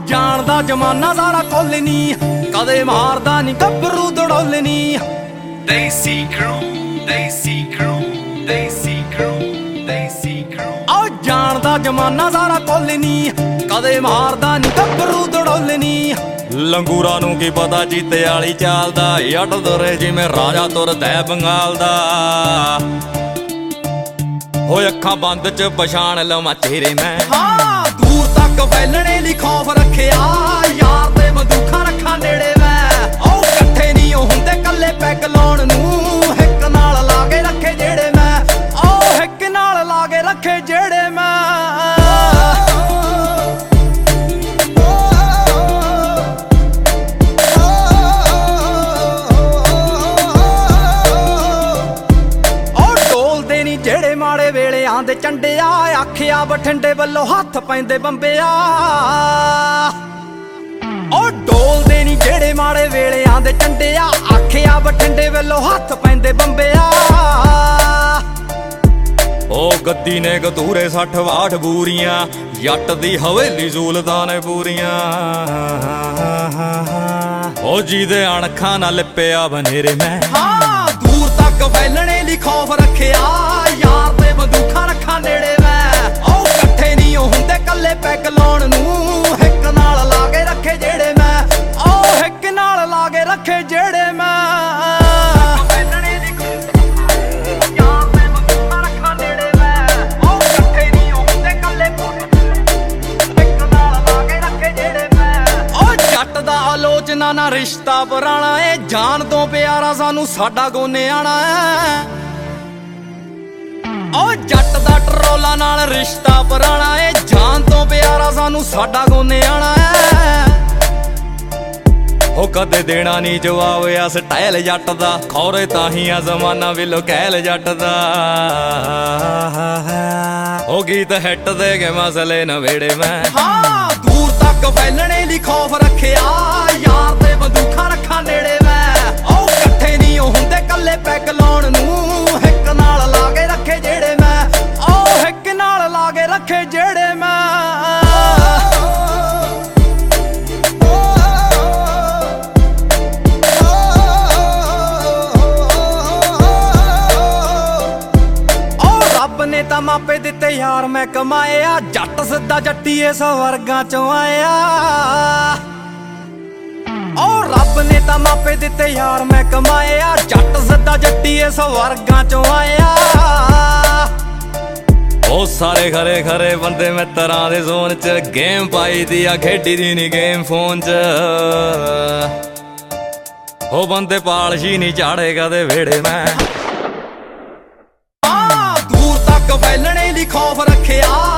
ਜਾਣਦਾ ਜਮਾਨਾ ਸਾਰਾ ਕੁੱਲ ਨੀ, ਕਦੇ ਮਾਰਦਾ ਨੀ ਗੱਭਰੂ ਦੜੋਲ ਨੀ। Desi crew, Desi crew, Desi crew, Desi crew। ਆ ਜਾਣਦਾ ਜਮਾਨਾ ਸਾਰਾ ਕੁੱਲ ਨੀ, ਕਦੇ ਮਾਰਦਾ ਨੀ ਗੱਭਰੂ ਦੜੋਲ ਨੀ। ਲੰਗੂਰਾਂ ਨੂੰ ਕੀ ਪਤਾ ਜੀਤੇ ਵਾਲੀ ਚਾਲ ਦਾ, ਜੱਟ ਤੁਰੇ ਜਿਵੇਂ ਰਾਜਾ ਤੁਰਦਾ ਬੰਗਾਲ ਦਾ। ਹੋਏ ਅੱਖਾਂ ਬੰਦ ਚ ਪਛਾਣ ਲਵਾਂ ਚਿਹਰੇ ਮੈਂ, ਹਾਂ ਦੂਰ ਤੱਕ ਫੈਲਣੇ ਲਈ ਖੌਫ ਰੱਖਿਆ, ਯਾਰ ਤੇ ਬੰਦੂਕਾਂ ਰੱਖਾਂ ਨੇੜੇ ਮੈਂ। ਉਹ ਇਕੱਠੇ ਨਹੀਂ ਹੁੰਦੇ ਕੱਲੇ ਪੈਗ ਲਾਉਣ ਨੂੰ, ਹਿੱਕ ਨਾਲ ਲਾ ਕੇ ਰੱਖੇ ਜਿਹੜੇ ਮੈਂ, ਉਹ ਹਿੱਕ ਨਾਲ ਲਾ ਕੇ ਰੱਖੇ ਜਿਹੜੇ ਮੈਂ। ਜਿਹੜੇ ਮਾੜੇ ਵੇਲਿਆਂ ਦੇ ਚੰਡਿਆ, ਆਖਿਆ ਬਠਿੰਡੇ ਵੱਲੋਂ ਹੱਥ ਪੈਂਦੇ ਬੰਬਿਆ। ਉਹ ਡੋਲਦੇ ਨੀ ਜਿਹੜੇ ਮਾੜੇ ਵੇਲਿਆਂ ਦੇ ਚੰਡਿਆ, ਆਖਿਆ ਬਠਿੰਡੇ ਵੱਲੋਂ ਹੱਥ ਪੈਂਦੇ ਬੰਬਿਆ। ਉਹ ਗੱਦੀ ਨੇ ਗਤੂਰੇ 60-62 ਬੂਰੀਆਂ, ਜੱਟ ਦੀ ਹਵੇਲੀ ਜ਼ੂਲਦਾਂ ਨੇ ਪੂਰੀਆਂ। ਉਹ ਜਿਹਦੇ ਅਣਖਾਂ ਨਾਲ ਲਿਪਿਆ ਬਨੇਰੇ ਮੈਂ, ਹਾਂ ਦੂਰ ਤੱਕ ਫੈਲਣੇ ਲਈ ਖੌਫ ਰੱਖਿਆ, ਯਾਰ ਤੇ ਬੰਦੂਕਾਂ ਰੱਖਾਂ ਨੇੜੇ ਮੈਂ। ਉਹ ਇਕੱਠੇ ਨਹੀਂ ਹੁੰਦੇ ਕੱਲੇ ਪੈਗ ਲਾਉਣ ਨੂੰ, ਹਿੱਕ ਨਾਲ ਲਾ ਕੇ ਰੱਖੇ ਜਿਹੜੇ ਮੈਂ, ਉਹ ਹਿੱਕ ਨਾਲ ਲਾ ਕੇ ਰੱਖੇ ਜਿਹੜੇ ਮੈਂ। ਆਲੋਚਨਾ ਨਾ ਰਿਸ਼ਤਾ ਪੁਰਾਣਾ ਏ, ਜਾਨ ਤੋਂ ਪਿਆਰਾ ਸਾਨੂੰ ਸਾਡਾ ਗੋਨੇ ਆਣਾ ਏ। ਉਹ ਜੱਟ ਦਾ ਟਰੋਲਾ ਨਾਲ ਰਿਸ਼ਤਾ ਪੁਰਾਣਾ ਏ, ਜਾਨ ਤੋਂ ਪਿਆਰਾ ਸਾਨੂੰ ਸਾਡਾ ਗੋਨੇ ਆਣਾ ਏ। ਉਹ ਕਦੇ ਦੇਣਾ ਨੀ ਜਵਾਬ ਆ ਸਟਾਈਲ ਜੱਟ ਦਾ, ਖੌਰੇ ਤਾਂ ਹੀ ਆ ਜ਼ਮਾਨਾ ਵਿਲੋ ਕਹਿਲ ਜੱਟ ਦਾ। ਉਹ ਗੀਤ ਹਿੱਟ ਦੇ ਕੇ ਮਸਲੇ ਨਵੇੜੇ ਮੈਂ, ਹਾਂ ਦੂਰ ਤੱਕ ਫੈਲਣੇ ਲਈ ਖੌਫ ਰੱਖਿਆ, ਯਾਰ ਤੇ ਬੰਦੂਕਾਂ ਰੱਖਾਂ ਨੇੜੇ ਮੈਂ। ਉਹ ਇਕੱਠੇ ਨਹੀਂ ਹੁੰਦੇ ਕੱਲੇ ਪੈਗ ਲਾਉਣ ਨੂੰ, ਹਿੱਕ ਨਾਲ ਲਾ ਕੇ ਰੱਖੇ ਜਿਹੜੇ ਮੈਂ, ਉਹ ਹਿੱਕ ਨਾਲ ਲਾ ਕੇ ਰੱਖੇ ਜਿਹੜੇ ਮੈਂ। ਨੇ ਤਾਂ ਮਾਪੇ ਦਿੱਤੇ ਯਾਰ ਮੈਂ ਕਮਾਇਆ, ਜੱਟ ਸਿੱਧਾ ਜੱਟੀਏ ਸਵਰਗਾਂ ਚੋਂ ਆਇਆ। ਉਹ ਰੱਬ ਨੇ ਤਾਂ ਮਾਪੇ ਦਿੱਤੇ ਯਾਰ ਮੈਂ ਕਮਾਇਆ, ਜੱਟ ਸਿੱਧਾ ਜੱਟੀਏ ਸਵਰਗਾਂ ਚੋਂ ਆਇਆ। ਉਹ ਸਾਰੇ ਖਰੇ ਖਰੇ ਬੰਦੇ ਮਿੱਤਰਾਂ ਦੇ ਜ਼ੋਨ ਚ, ਗੇਮ ਪਾਈ ਦੀ ਆ ਖੇਡੀ ਦੀ ਨੀ ਗੇਮ ਫੋਨ ਚ। ਉਹ ਬੰਦੇ ਪਾਲਸ਼ੀ ਨੀ ਝਾੜੇ ਕਦੇ ਵੇੜੇ ਮੈਂ, ਫੈਲਣੇ ਲਈ ਖੌਫ ਰੱਖਿਆ।